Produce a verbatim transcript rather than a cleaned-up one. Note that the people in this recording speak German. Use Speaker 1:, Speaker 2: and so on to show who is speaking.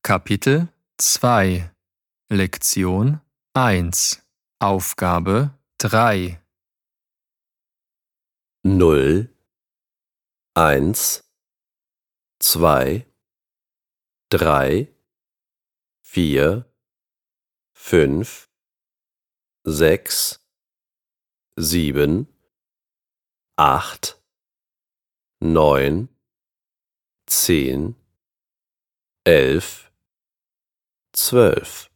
Speaker 1: Kapitel zwei Lektion eins Aufgabe drei
Speaker 2: Null, eins, zwei, drei, vier, fünf, sechs, sieben, acht, neun, zehn, elf, zwölf.